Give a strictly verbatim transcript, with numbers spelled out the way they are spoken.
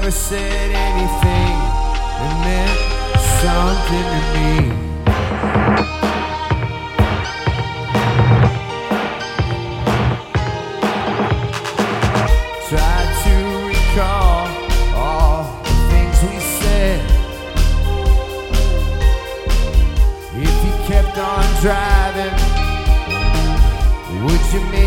never said anything that meant something to me. Try to recall all the things we said. If you kept on driving, would you make